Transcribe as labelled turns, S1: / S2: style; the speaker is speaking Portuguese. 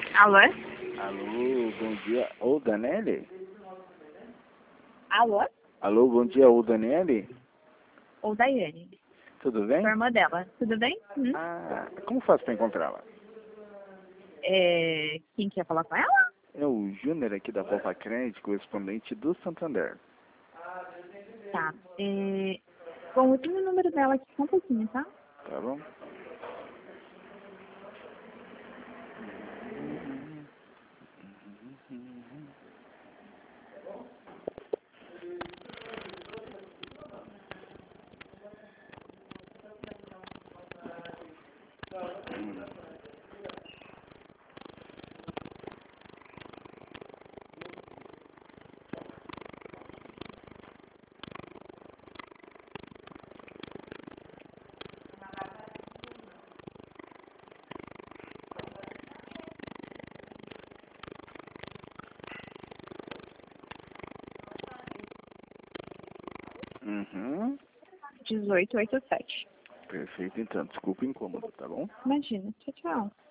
S1: Alô?
S2: Alô, bom dia. Ô, Danelli?
S1: Alô?
S2: Alô, bom dia, ô, Danelli?
S1: Ou Daiane.
S2: Tudo bem?
S1: Sou a irmã dela. Tudo bem?
S2: Ah, como faço para encontrá-la?
S1: Quem quer falar com ela?
S2: É o Júnior aqui da Volva Crédito, correspondente do Santander.
S1: Tá. Bom, eu tenho o número dela aqui só um pouquinho, tá?
S2: Tá bom? Uhum.
S1: 1887.
S2: Perfeito, então. Desculpa o incômodo, tá bom?
S1: Imagina. Tchau, tchau.